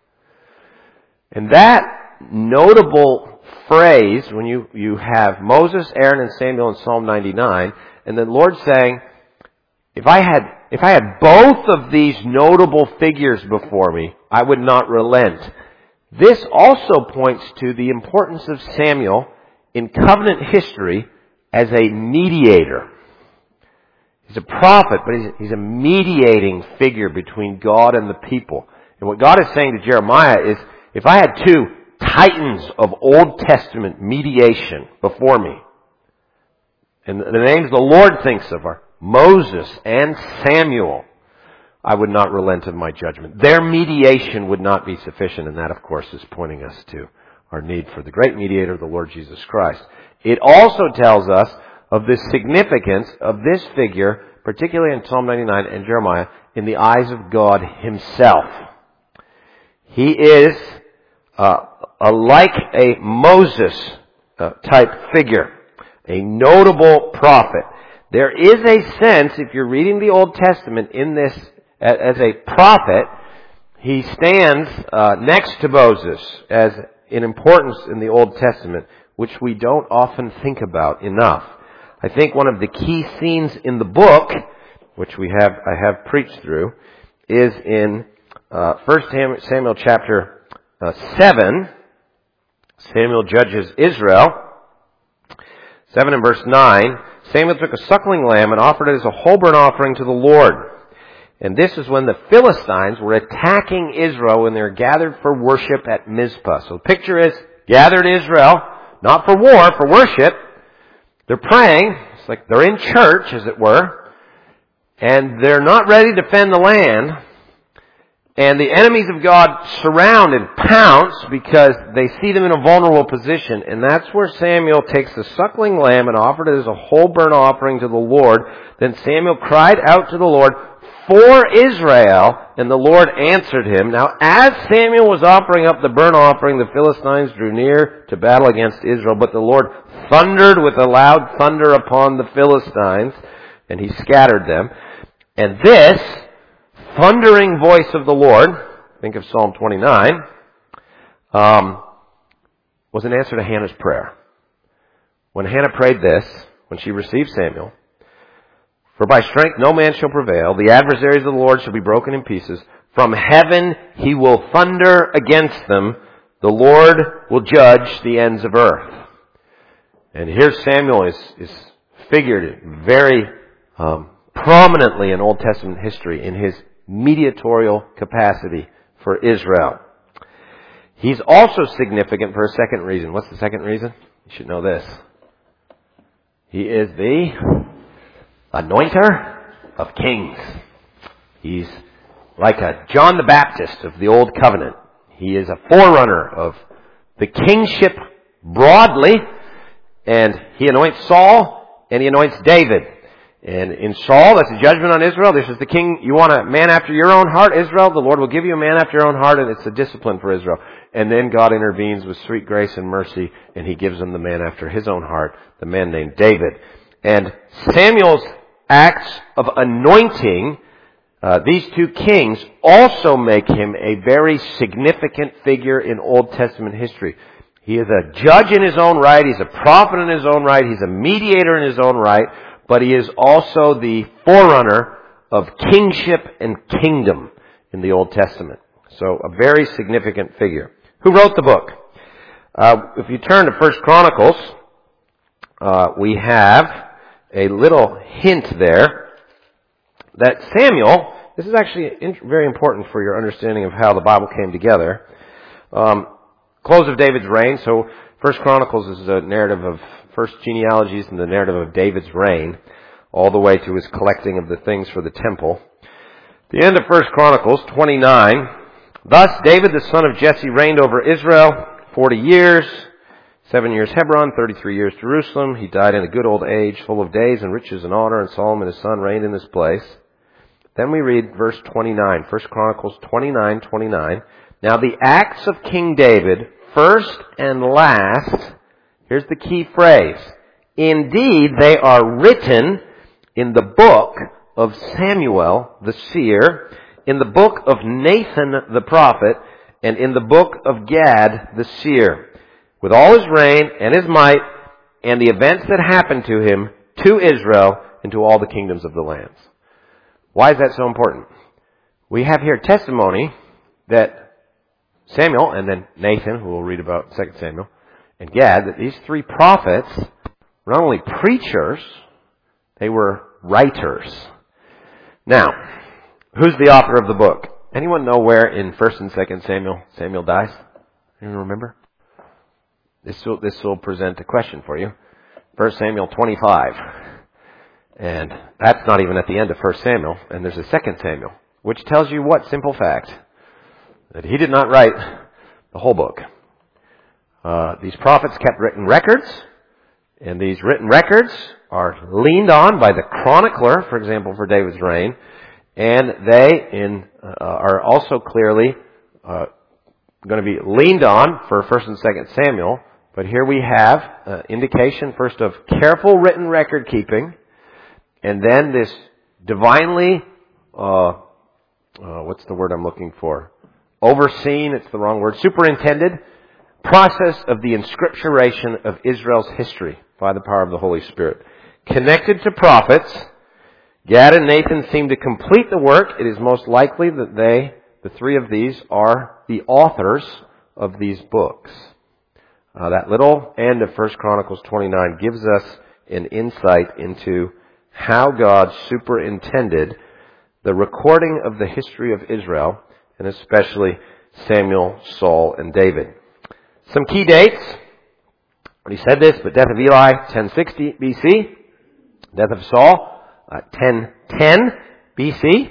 And that notable phrase, when you, you have Moses, Aaron, and Samuel in Psalm ninety-nine, and the Lord saying, If I had, if I had both of these notable figures before me, I would not relent. This also points to the importance of Samuel in covenant history as a mediator. He's a prophet, but he's, he's a mediating figure between God and the people. And what God is saying to Jeremiah is, if I had two titans of Old Testament mediation before me, and the names the Lord thinks of are Moses and Samuel, I would not relent of my judgment. Their mediation would not be sufficient, and that, of course, is pointing us to our need for the great mediator, the Lord Jesus Christ. It also tells us of the significance of this figure, particularly in Psalm ninety-nine and Jeremiah, in the eyes of God himself. He is uh, a, like a Moses uh, type figure, a notable prophet. There is a sense, if you're reading the Old Testament in this as a prophet, he stands uh, next to Moses as in importance in the Old Testament, which we don't often think about enough. I think one of the key scenes in the book, which we have, I have preached through, is in uh, First Samuel chapter uh, seven. Samuel judges Israel. seven and verse nine. Samuel took a suckling lamb and offered it as a whole burnt offering to the Lord. And this is when the Philistines were attacking Israel when they were gathered for worship at Mizpah. So the picture is gathered Israel, not for war, for worship. They're praying. It's like they're in church, as it were. And they're not ready to defend the land. And the enemies of God surround and pounce because they see them in a vulnerable position. And that's where Samuel takes the suckling lamb and offered it as a whole burnt offering to the Lord. Then Samuel cried out to the Lord for Israel, and the Lord answered him. Now, as Samuel was offering up the burnt offering, the Philistines drew near to battle against Israel. But the Lord thundered with a loud thunder upon the Philistines, and he scattered them. And this thundering voice of the Lord, think of Psalm twenty-nine, um, was an answer to Hannah's prayer. When Hannah prayed this, when she received Samuel, for by strength no man shall prevail, the adversaries of the Lord shall be broken in pieces. From heaven he will thunder against them. The Lord will judge the ends of earth. And here Samuel is, is figured very um, prominently in Old Testament history in his mediatorial capacity for Israel. He's also significant for a second reason. What's the second reason? You should know this. He is the anointer of kings. He's like a John the Baptist of the Old Covenant. He is a forerunner of the kingship broadly, and he anoints Saul and he anoints David. And in Saul, that's a judgment on Israel. This is the king. You want a man after your own heart, Israel? The Lord will give you a man after your own heart, and it's a discipline for Israel. And then God intervenes with sweet grace and mercy, and he gives him the man after his own heart, the man named David. And Samuel's acts of anointing uh, these two kings also make him a very significant figure in Old Testament history. He is a judge in his own right. He's a prophet in his own right. He's a mediator in his own right. But he is also the forerunner of kingship and kingdom in the Old Testament. So a very significant figure. Who wrote the book? Uh, if you turn to First Chronicles, uh, we have a little hint there that Samuel, this is actually very important for your understanding of how the Bible came together. Um, close of David's reign. So First Chronicles is a narrative of first genealogies and the narrative of David's reign, all the way to his collecting of the things for the temple. The end of First Chronicles twenty-nine. Thus David the son of Jesse reigned over Israel forty years. Seven years Hebron, thirty-three years Jerusalem. He died in a good old age, full of days and riches and honor, and Solomon his son reigned in this place. Then we read verse twenty-nine, First Chronicles twenty-nine, twenty-nine. Now the acts of King David, first and last, here's the key phrase. Indeed, they are written in the book of Samuel the seer, in the book of Nathan the prophet, and in the book of Gad the seer, with all his reign and his might, and the events that happened to him, to Israel, and to all the kingdoms of the lands. Why is that so important? We have here testimony that Samuel, and then Nathan, who we'll read about in Second Samuel, and Gad, that these three prophets were not only preachers, they were writers. Now, who's the author of the book? Anyone know where in First and Second Samuel Samuel dies? Anyone remember? This will, this will present a question for you. First Samuel twenty-five. And that's not even at the end of First Samuel. And there's a Second Samuel, which tells you what simple fact? That he did not write the whole book. Uh, these prophets kept written records. And these written records are leaned on by the chronicler, for example, for David's reign. And they in, uh, are also clearly uh, going to be leaned on for First and Second Samuel. But here we have uh, indication first of careful written record keeping, and then this divinely, uh, uh, what's the word I'm looking for? Overseen, it's the wrong word, superintended process of the inscripturation of Israel's history by the power of the Holy Spirit. Connected to prophets, Gad and Nathan seem to complete the work. It is most likely that they, the three of these, are the authors of these books. Uh, that little end of First Chronicles twenty-nine gives us an insight into how God superintended the recording of the history of Israel, and especially Samuel, Saul, and David. Some key dates. I already said this, but death of Eli, ten sixty B C. Death of Saul, uh, ten ten B C.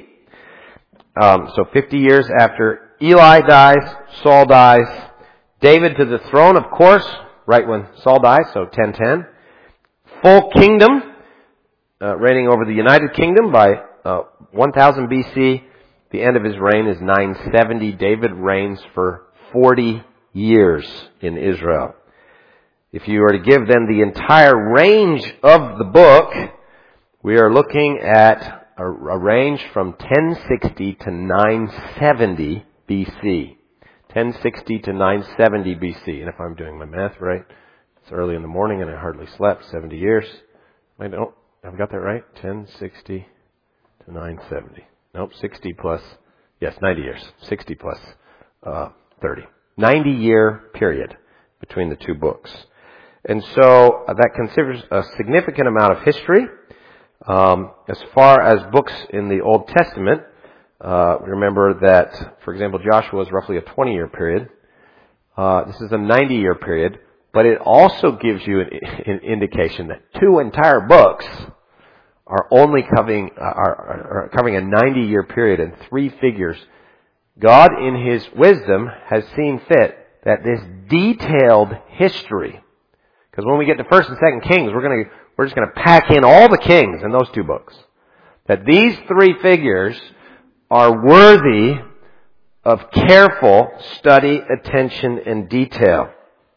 Um, so fifty years after Eli dies, Saul dies. David to the throne, of course, right when Saul dies, so ten ten. Full kingdom, uh, reigning over the United Kingdom by uh, one thousand B C. The end of his reign is nine seventy. David reigns for forty years in Israel. If you were to give then the entire range of the book, we are looking at a, a range from ten sixty to nine seventy B C. ten sixty to nine seventy B C. And if I'm doing my math right, it's early in the morning and I hardly slept. seventy years. I don't, I've got that right? ten sixty to nine seventy. Nope, sixty plus, yes, ninety years. sixty plus uh, thirty. ninety year period between the two books. And so uh, that considers a significant amount of history. Um, as far as books in the Old Testament, uh, remember that, for example, Joshua is roughly a twenty year period. Uh, this is a ninety year period, but it also gives you an, an indication that two entire books are only covering, uh, are, are covering a ninety year period and three figures. God, in His wisdom, has seen fit that this detailed history, because when we get to First and Second Kings, we're going to we're just going to pack in all the kings in those two books. That these three figures are worthy of careful study, attention, and detail.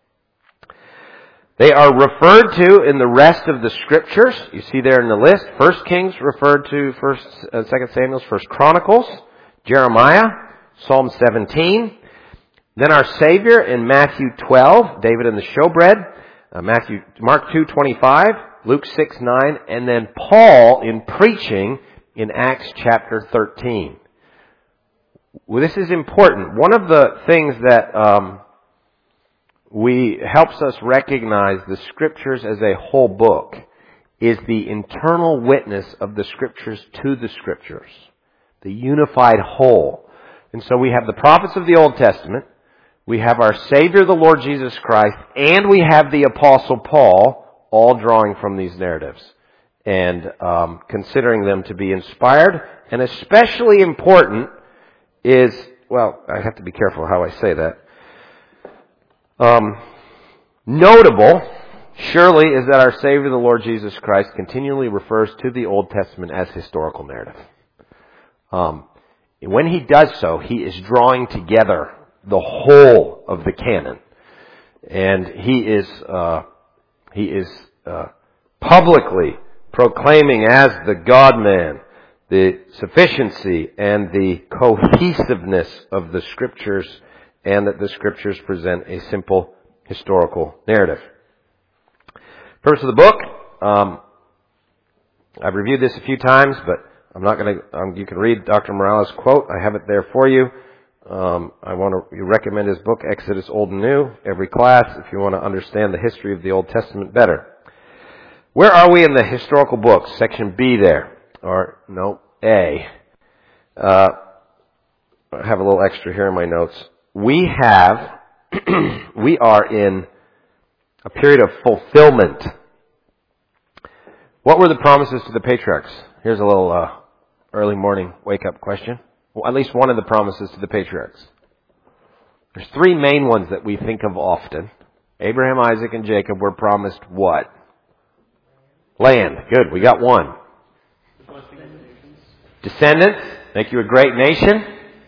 They are referred to in the rest of the scriptures. You see there in the list, First Kings referred to, First, uh, Second Samuel, First Chronicles, Jeremiah, Psalm seventeen. Then our Savior in Matthew twelve, David and the showbread, uh, Matthew, Mark two twenty-five, Luke six nine, and then Paul in preaching in Acts chapter thirteen. Well, this is important. One of the things that um, we helps us recognize the Scriptures as a whole book is the internal witness of the Scriptures to the Scriptures, the unified whole. And so we have the prophets of the Old Testament, we have our Savior, the Lord Jesus Christ, and we have the Apostle Paul, all drawing from these narratives and um, considering them to be inspired. And especially important is, well, I have to be careful how I say that. Um, notable, surely, is that our Savior, the Lord Jesus Christ, continually refers to the Old Testament as historical narrative. Um, when He does so, He is drawing together the whole of the canon. And He is... Uh, He is uh, publicly proclaiming as the God-man the sufficiency and the cohesiveness of the Scriptures, and that the Scriptures present a simple historical narrative. Purpose of the book, um, I've reviewed this a few times, but I'm not going to, um, you can read Doctor Morales' quote. I have it there for you. Um, I want to recommend his book, Exodus Old and New, every class, if you want to understand the history of the Old Testament better. Where are we in the historical books? Section B there. Or, no, A. Uh, I have a little extra here in my notes. We have, we are in a period of fulfillment. What were the promises to the patriarchs? Here's a little uh, early morning wake-up question. Well, at least one of the promises to the patriarchs. There's three main ones that we think of often. Abraham, Isaac, and Jacob were promised what? Land. Good. We got one. Descendants. Make you a great nation.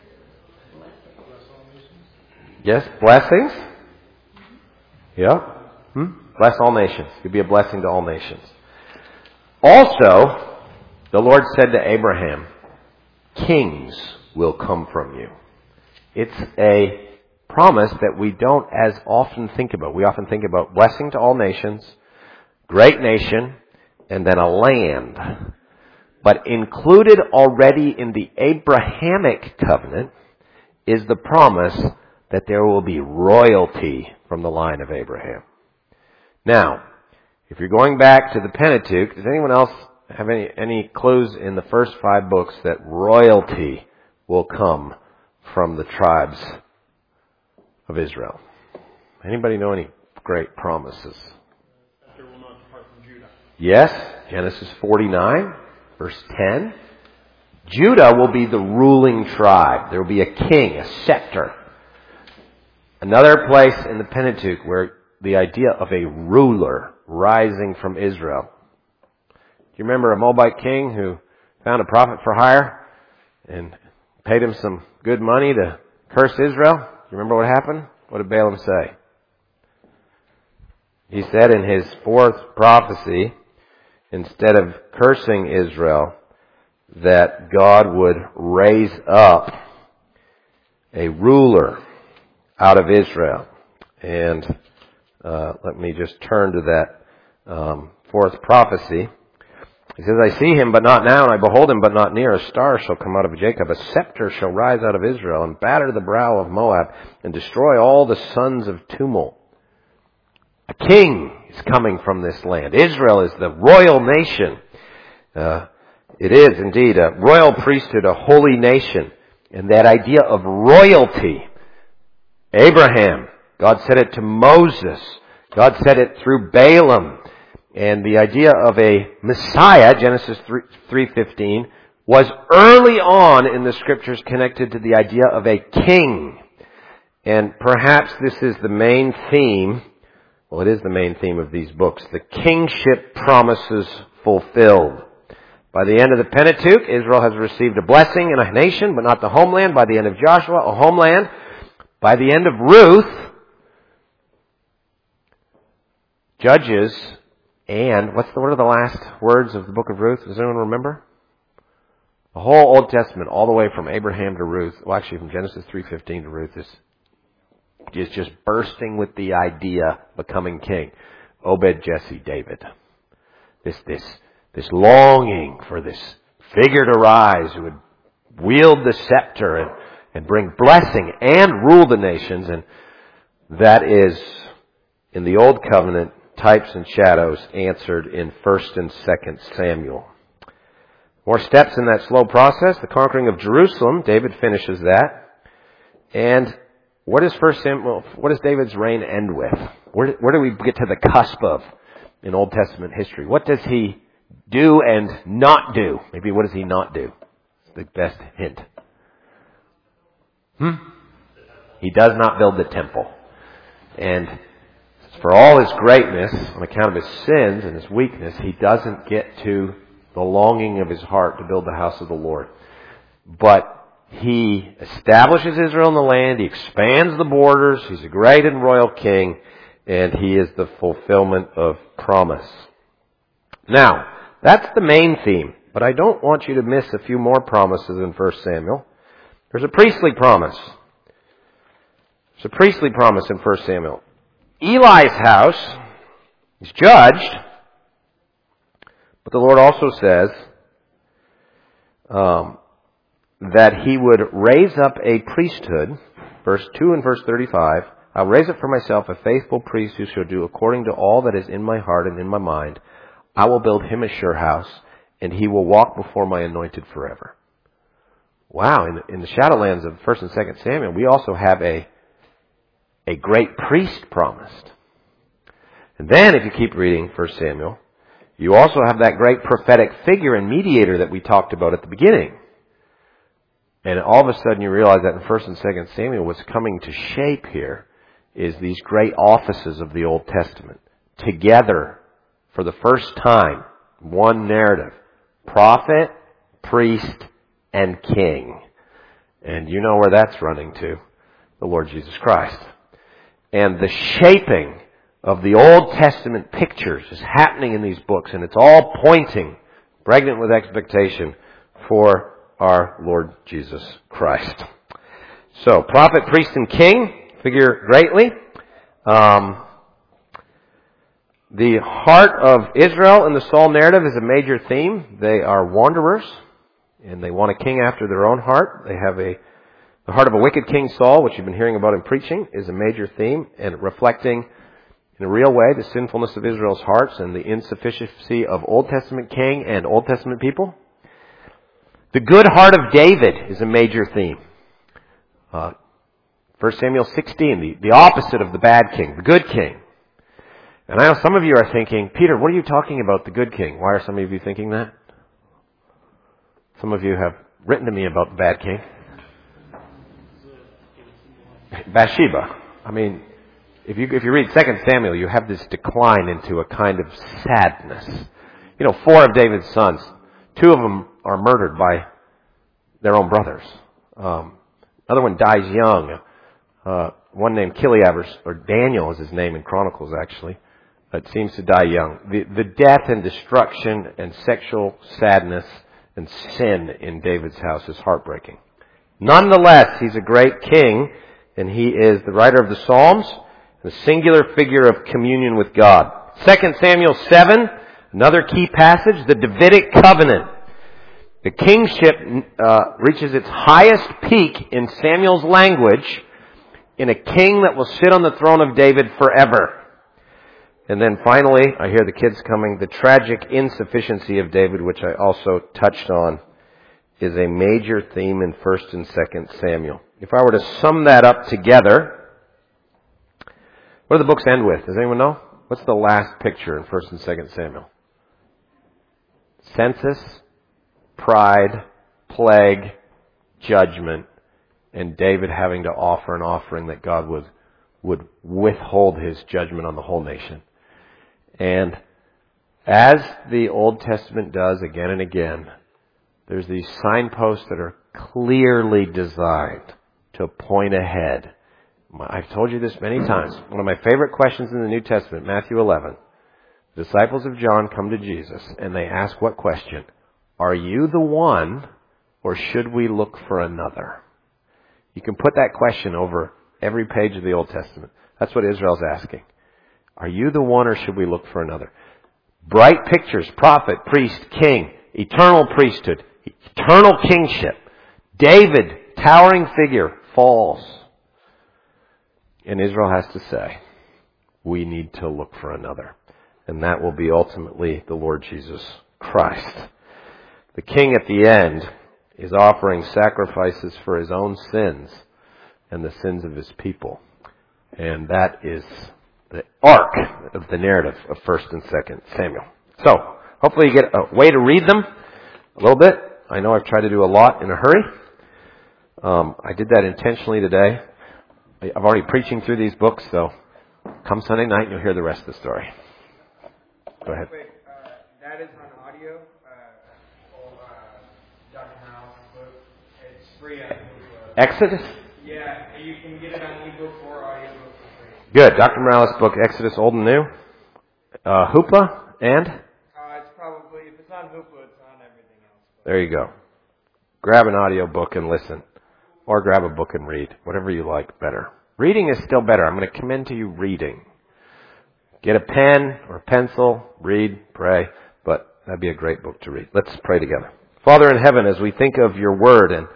Yes. Blessings. Yeah. Hmm? Bless all nations. You'll be a blessing to all nations. Also, the Lord said to Abraham, kings will come from you. It's a promise that we don't as often think about. We often think about blessing to all nations, great nation, and then a land. But included already in the Abrahamic covenant is the promise that there will be royalty from the line of Abraham. Now, if you're going back to the Pentateuch, does anyone else have any, any clues in the first five books that royalty will come from the tribes of Israel? Anybody know any great promises? That there will not depart from Judah. Yes, Genesis forty-nine, verse ten. Judah will be the ruling tribe. There will be a king, a scepter. Another place in the Pentateuch where the idea of a ruler rising from Israel. Do you remember a Moabite king who found a prophet for hire and paid him some good money to curse Israel? Do you remember what happened? What did Balaam say? He said in his fourth prophecy, instead of cursing Israel, that God would raise up a ruler out of Israel. And uh, let me just turn to that um, fourth prophecy. He says, I see him, but not now, and I behold him, but not near. A star shall come out of Jacob. A scepter shall rise out of Israel, and batter the brow of Moab, and destroy all the sons of tumult. A king is coming from this land. Israel is the royal nation. Uh, it is indeed a royal priesthood, a holy nation. And that idea of royalty, Abraham, God said it to Moses. God said it through Balaam. And the idea of a Messiah, Genesis three fifteen, was early on in the Scriptures connected to the idea of a king. And perhaps this is the main theme, well, it is the main theme of these books, the kingship promises fulfilled. By the end of the Pentateuch, Israel has received a blessing in a nation, but not the homeland. By the end of Joshua, a homeland. By the end of Ruth, Judges, and what's the, what are the last words of the book of Ruth? Does anyone remember? The whole Old Testament, all the way from Abraham to Ruth, well actually from Genesis three fifteen to Ruth, is, is just bursting with the idea of becoming king. Obed, Jesse, David. This, this, this longing for this figure to rise who would wield the scepter and, and bring blessing and rule the nations. And that is, in the Old Covenant, types and shadows answered in First and Second Samuel. More steps in that slow process. The conquering of Jerusalem, David finishes that. And what does First Samuel, what does David's reign end with? Where, where do we get to the cusp of in Old Testament history? What does he do and not do? Maybe what does he not do? It's the best hint. Hmm? He does not build the temple. And for all his greatness, on account of his sins and his weakness, he doesn't get to the longing of his heart to build the house of the Lord. But he establishes Israel in the land, he expands the borders, he's a great and royal king, and he is the fulfillment of promise. Now, that's the main theme, but I don't want you to miss a few more promises in First Samuel. There's a priestly promise. There's a priestly promise in First Samuel. Eli's house is judged, but the Lord also says um, that he would raise up a priesthood, verse two and verse thirty-five, I'll raise up for myself a faithful priest who shall do according to all that is in my heart and in my mind. I will build him a sure house, and he will walk before my anointed forever. Wow, in the, in the shadowlands of First and Second Samuel, we also have a A great priest promised. And then, if you keep reading First Samuel, you also have that great prophetic figure and mediator that we talked about at the beginning. And all of a sudden you realize that in First and Second Samuel, what's coming to shape here is these great offices of the Old Testament. Together, for the first time, one narrative. Prophet, priest, and king. And you know where that's running to. The Lord Jesus Christ. And the shaping of the Old Testament pictures is happening in these books, and it's all pointing, pregnant with expectation, for our Lord Jesus Christ. So, prophet, priest, and king, figure greatly. Um, the heart of Israel in the Saul narrative is a major theme. They are wanderers, and they want a king after their own heart. They have a the heart of a wicked king Saul, which you've been hearing about in preaching, is a major theme, and reflecting in a real way the sinfulness of Israel's hearts and the insufficiency of Old Testament king and Old Testament people. The good heart of David is a major theme. Uh, First Samuel sixteen, the, the opposite of the bad king, the good king. And I know some of you are thinking, Peter, what are you talking about, the good king? Why are some of you thinking that? Some of you have written to me about the bad king. Bathsheba. I mean, if you if you read Second Samuel, you have this decline into a kind of sadness. You know, four of David's sons, two of them are murdered by their own brothers. Um, another one dies young. Uh, one named Kiliab, or, or Daniel is his name in Chronicles, actually. It seems to die young. The, the death and destruction and sexual sadness and sin in David's house is heartbreaking. Nonetheless, he's a great king, and he is the writer of the Psalms, the singular figure of communion with God. Second Samuel seven, another key passage, the Davidic covenant. The kingship uh, reaches its highest peak in Samuel's language in a king that will sit on the throne of David forever. And then finally, I hear the kids coming, the tragic insufficiency of David, which I also touched on, is a major theme in First and Second Samuel. If I were to sum that up together, what do the books end with? Does anyone know? What's the last picture in First and Second Samuel? Census, pride, plague, judgment, and David having to offer an offering that God would, would withhold his judgment on the whole nation. And as the Old Testament does again and again, there's these signposts that are clearly designed to point ahead. I've told you this many times. One of my favorite questions in the New Testament, Matthew eleven. The disciples of John come to Jesus and they ask what question? Are you the one, or should we look for another? You can put that question over every page of the Old Testament. That's what Israel's asking. Are you the one, or should we look for another? Bright pictures, prophet, priest, king, eternal priesthood, eternal kingship. David, towering figure, falls. And Israel has to say, we need to look for another. And that will be ultimately the Lord Jesus Christ. The king at the end is offering sacrifices for his own sins and the sins of his people. And that is the arc of the narrative of First and Second Samuel. So, hopefully you get a way to read them a little bit. I know I've tried to do a lot in a hurry. Um, I did that intentionally today. I'm already preaching through these books, so come Sunday night you'll hear the rest of the story. Go ahead. Wait, uh, that is on audio. Uh, or, uh, Doctor Morales' book. It's free on Hulu. Exodus? Yeah, you can get it on ebook or audiobook for free. Good. Doctor Morales' book, Exodus, Old and New. Uh, Hoopla and? Uh, it's probably, if it's on Hoopla, it's on everything else. There you go. Grab an audio book and listen. Or grab a book and read. Whatever you like better. Reading is still better. I'm going to commend to you reading. Get a pen or a pencil, read, pray, but that'd be a great book to read. Let's pray together. Father in heaven, as we think of your word, and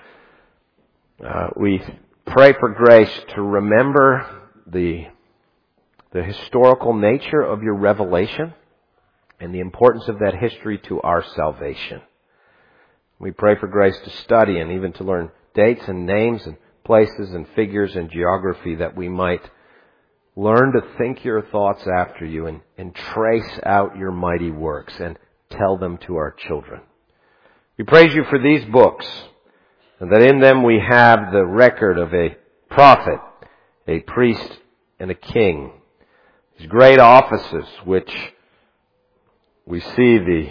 uh, we pray for grace to remember the, the historical nature of your revelation and the importance of that history to our salvation. We pray for grace to study and even to learn dates and names and places and figures and geography, that we might learn to think your thoughts after you and, and trace out your mighty works and tell them to our children. We praise you for these books, and that in them we have the record of a prophet, a priest, and a king. These great offices which we see the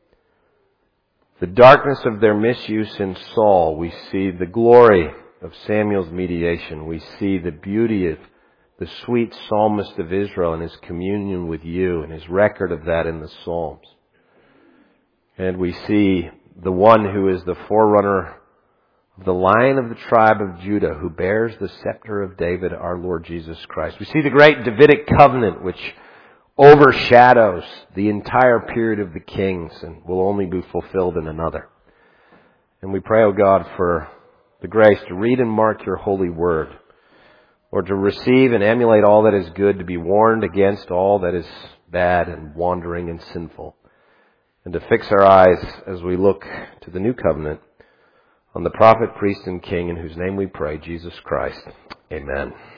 the darkness of their misuse in Saul. We see the glory of Samuel's mediation. We see the beauty of the sweet psalmist of Israel and his communion with you and his record of that in the Psalms. And we see the one who is the forerunner the Lion of the tribe of Judah, who bears the scepter of David, our Lord Jesus Christ. We see the great Davidic covenant, which overshadows the entire period of the kings and will only be fulfilled in another. And we pray, O God, for the grace to read and mark your holy word, or to receive and emulate all that is good, to be warned against all that is bad and wandering and sinful, and to fix our eyes as we look to the new covenant on the prophet, priest, and king, in whose name we pray, Jesus Christ. Amen.